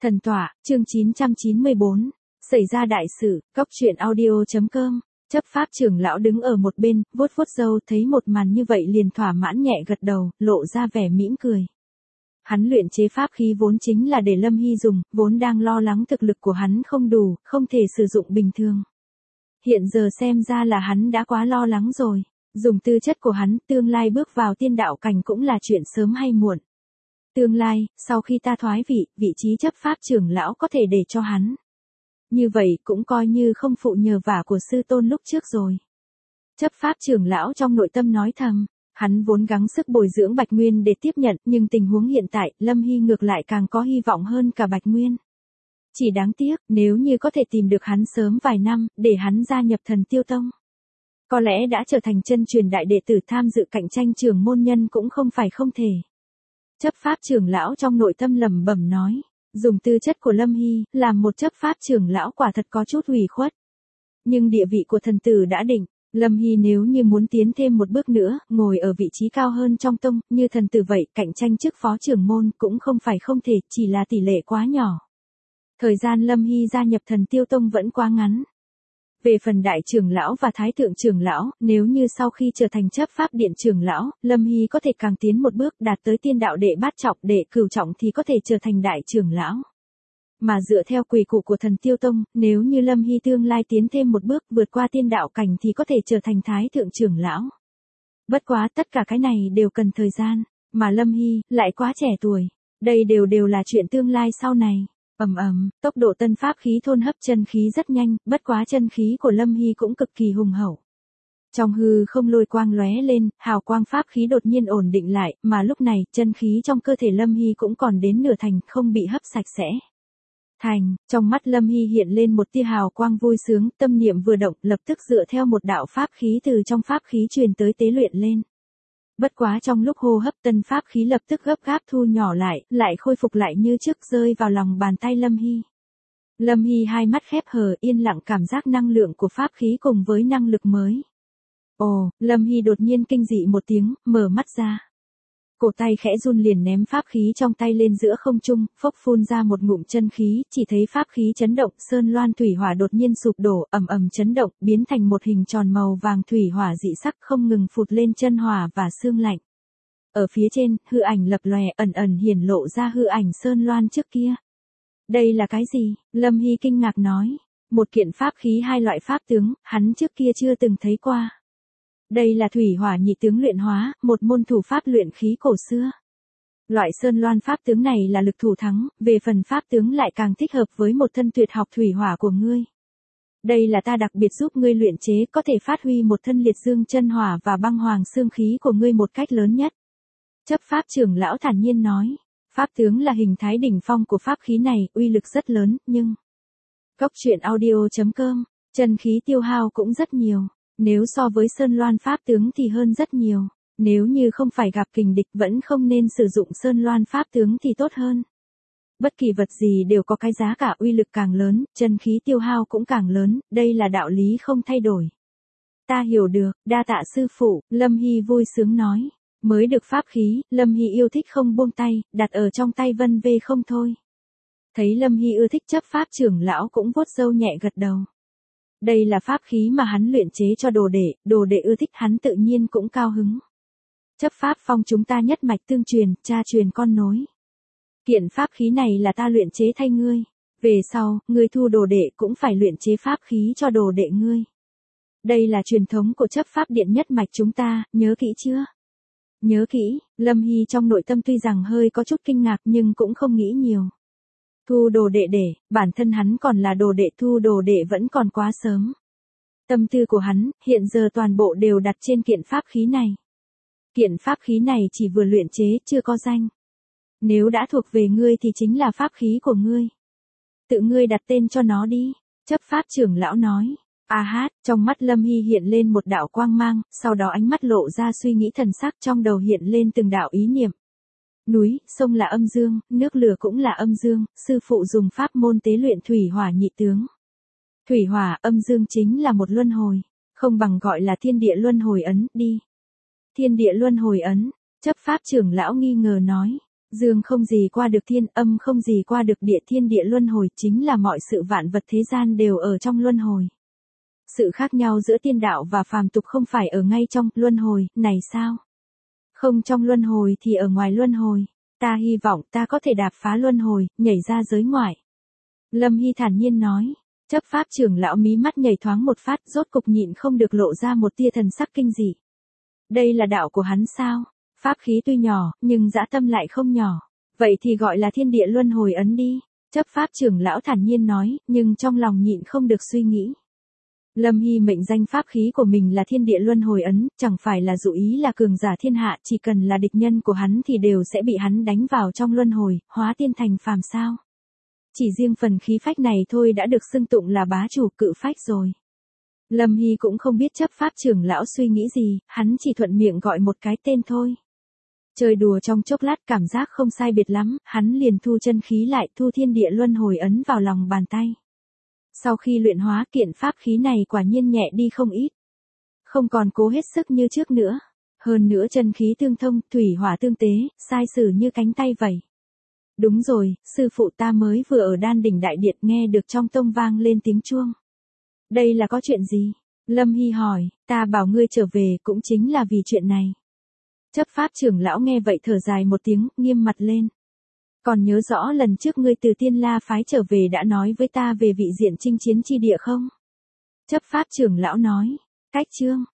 Thần tọa, chương 994. Xảy ra đại sự, Cóc truyện audio.com. Chấp pháp trưởng lão đứng ở một bên, vuốt vuốt râu, thấy một màn như vậy liền thỏa mãn nhẹ gật đầu, lộ ra vẻ mỉm cười. Hắn luyện chế pháp khí vốn chính là để Lâm Hy dùng, vốn đang lo lắng thực lực của hắn không đủ, không thể sử dụng bình thường. Hiện giờ xem ra là hắn đã quá lo lắng rồi. Dùng tư chất của hắn, tương lai bước vào tiên đạo cảnh cũng là chuyện sớm hay muộn. Tương lai, sau khi ta thoái vị, vị trí chấp pháp trưởng lão có thể để cho hắn. Như vậy cũng coi như không phụ nhờ vả của sư tôn lúc trước rồi. Chấp pháp trưởng lão trong nội tâm nói thầm, hắn vốn gắng sức bồi dưỡng Bạch Nguyên để tiếp nhận, nhưng tình huống hiện tại, Lâm Hy ngược lại càng có hy vọng hơn cả Bạch Nguyên. Chỉ đáng tiếc, nếu như có thể tìm được hắn sớm vài năm, để hắn gia nhập Thần Tiêu Tông. Có lẽ đã trở thành chân truyền đại đệ tử tham dự cạnh tranh trưởng môn nhân cũng không phải không thể. Chấp pháp trưởng lão trong nội tâm lẩm bẩm nói, dùng tư chất của Lâm Hy, làm một chấp pháp trưởng lão quả thật có chút ủy khuất. Nhưng địa vị của thần tử đã định, Lâm Hy nếu như muốn tiến thêm một bước nữa, ngồi ở vị trí cao hơn trong tông, như thần tử vậy, cạnh tranh chức phó trưởng môn cũng không phải không thể, chỉ là tỷ lệ quá nhỏ. Thời gian Lâm Hy gia nhập Thần Tiêu Tông vẫn quá ngắn. Về phần đại trưởng lão và thái thượng trưởng lão, nếu như sau khi trở thành chấp pháp điện trưởng lão, Lâm Hy có thể càng tiến một bước đạt tới tiên đạo đệ bát trọng, đệ cửu trọng thì có thể trở thành đại trưởng lão. Mà dựa theo quy củ của Thần Tiêu Tông, nếu như Lâm Hy tương lai tiến thêm một bước vượt qua tiên đạo cảnh thì có thể trở thành thái thượng trưởng lão. Bất quá tất cả cái này đều cần thời gian, mà Lâm Hy lại quá trẻ tuổi. Đây đều là chuyện tương lai sau này. Tốc độ tân pháp khí thôn hấp chân khí rất nhanh, bất quá chân khí của Lâm Hy cũng cực kỳ hùng hậu. Trong hư không lôi quang lóe lên, hào quang pháp khí đột nhiên ổn định lại, mà lúc này, chân khí trong cơ thể Lâm Hy cũng còn đến nửa thành, không bị hấp sạch sẽ. Trong mắt Lâm Hy hiện lên một tia hào quang vui sướng, tâm niệm vừa động, lập tức dựa theo một đạo pháp khí từ trong pháp khí truyền tới tế luyện lên. Bất quá trong lúc hô hấp tân pháp khí lập tức gấp gáp thu nhỏ lại khôi phục lại như trước rơi vào lòng bàn tay Lâm Hy. Lâm Hy hai mắt khép hờ yên lặng cảm giác năng lượng của pháp khí cùng với năng lực mới. Ồ, Lâm Hy đột nhiên kinh dị một tiếng, mở mắt ra. Cổ tay khẽ run liền ném pháp khí trong tay lên giữa không trung, phốc phun ra một ngụm chân khí, chỉ thấy pháp khí chấn động, sơn loan thủy hỏa đột nhiên sụp đổ, ầm chấn động, biến thành một hình tròn màu vàng thủy hỏa dị sắc không ngừng phụt lên chân hỏa và xương lạnh. Ở phía trên, hư ảnh lập lòe ẩn hiển lộ ra hư ảnh sơn loan trước kia. Đây là cái gì? Lâm Hy kinh ngạc nói. Một kiện pháp khí hai loại pháp tướng, hắn trước kia chưa từng thấy qua. Đây là thủy hỏa nhị tướng luyện hóa, một môn thủ pháp luyện khí cổ xưa. Loại sơn loan pháp tướng này là lực thủ thắng, về phần pháp tướng lại càng thích hợp với một thân tuyệt học thủy hỏa của ngươi. Đây là ta đặc biệt giúp ngươi luyện chế, có thể phát huy một thân liệt dương chân hỏa và băng hoàng xương khí của ngươi một cách lớn nhất. Chấp pháp trưởng lão thản nhiên nói, pháp tướng là hình thái đỉnh phong của pháp khí này, uy lực rất lớn, nhưng Cóc truyện audio.com, chân khí tiêu hao cũng rất nhiều. Nếu so với sơn loan pháp tướng thì hơn rất nhiều. Nếu như không phải gặp kình địch vẫn không nên sử dụng sơn loan pháp tướng thì tốt hơn. Bất kỳ vật gì đều có cái giá cả, uy lực càng lớn, chân khí tiêu hao cũng càng lớn, đây là đạo lý không thay đổi. Ta hiểu được, đa tạ sư phụ, Lâm Hy vui sướng nói. Mới được pháp khí, Lâm Hy yêu thích không buông tay, đặt ở trong tay vân vê không thôi. Thấy Lâm Hy ưa thích chấp pháp trưởng lão cũng vuốt râu nhẹ gật đầu. Đây là pháp khí mà hắn luyện chế cho đồ đệ ưa thích hắn tự nhiên cũng cao hứng. Chấp pháp phong chúng ta nhất mạch tương truyền, cha truyền con nối. Kiện pháp khí này là ta luyện chế thay ngươi. Về sau, ngươi thu đồ đệ cũng phải luyện chế pháp khí cho đồ đệ ngươi. Đây là truyền thống của chấp pháp điện nhất mạch chúng ta, nhớ kỹ chưa? Nhớ kỹ, Lâm Hy trong nội tâm tuy rằng hơi có chút kinh ngạc nhưng cũng không nghĩ nhiều. Thu đồ đệ bản thân hắn còn là đồ đệ, thu đồ đệ vẫn còn quá sớm. Tâm tư của hắn, hiện giờ toàn bộ đều đặt trên kiện pháp khí này. Kiện pháp khí này chỉ vừa luyện chế, chưa có danh. Nếu đã thuộc về ngươi thì chính là pháp khí của ngươi. Tự ngươi đặt tên cho nó đi, chấp pháp trưởng lão nói. Trong mắt Lâm Hy hiện lên một đạo quang mang, sau đó ánh mắt lộ ra suy nghĩ thần sắc, trong đầu hiện lên từng đạo ý niệm. Núi, sông là âm dương, nước lửa cũng là âm dương, sư phụ dùng pháp môn tế luyện thủy hỏa nhị tướng. Thủy hỏa, âm dương chính là một luân hồi, không bằng gọi là thiên địa luân hồi ấn, đi. Thiên địa luân hồi ấn, chấp pháp trưởng lão nghi ngờ nói. Dương không gì qua được thiên, âm không gì qua được địa, thiên địa luân hồi chính là mọi sự vạn vật thế gian đều ở trong luân hồi. Sự khác nhau giữa tiên đạo và phàm tục không phải ở ngay trong luân hồi này sao? Không trong luân hồi thì ở ngoài luân hồi. Ta hy vọng ta có thể đạp phá luân hồi, nhảy ra giới ngoại. Lâm Hy thản nhiên nói. Chấp pháp trưởng lão mí mắt nhảy thoáng một phát, rốt cục nhịn không được lộ ra một tia thần sắc kinh dị. Đây là đạo của hắn sao? Pháp khí tuy nhỏ, nhưng dã tâm lại không nhỏ. Vậy thì gọi là thiên địa luân hồi ấn đi. Chấp pháp trưởng lão thản nhiên nói, nhưng trong lòng nhịn không được suy nghĩ. Lâm Hy mệnh danh pháp khí của mình là thiên địa luân hồi ấn, chẳng phải là dụ ý là cường giả thiên hạ, chỉ cần là địch nhân của hắn thì đều sẽ bị hắn đánh vào trong luân hồi, hóa tiên thành phàm sao. Chỉ riêng phần khí phách này thôi đã được xưng tụng là bá chủ cự phách rồi. Lâm Hy cũng không biết chấp pháp trưởng lão suy nghĩ gì, hắn chỉ thuận miệng gọi một cái tên thôi. Chơi đùa trong chốc lát cảm giác không sai biệt lắm, hắn liền thu chân khí lại, thu thiên địa luân hồi ấn vào lòng bàn tay. Sau khi luyện hóa kiện pháp khí này quả nhiên nhẹ đi không ít. Không còn cố hết sức như trước nữa. Hơn nữa chân khí tương thông, thủy hỏa tương tế, sai sử như cánh tay vậy. Đúng rồi, sư phụ ta mới vừa ở Đan Đỉnh Đại Điện nghe được trong tông vang lên tiếng chuông. Đây là có chuyện gì? Lâm Hy hỏi, ta bảo ngươi trở về cũng chính là vì chuyện này. Chấp pháp trưởng lão nghe vậy thở dài một tiếng, nghiêm mặt lên. Còn nhớ rõ lần trước ngươi từ Tiên La phái trở về đã nói với ta về vị diện chinh chiến chi địa không? Chấp pháp trưởng lão nói, cách chương.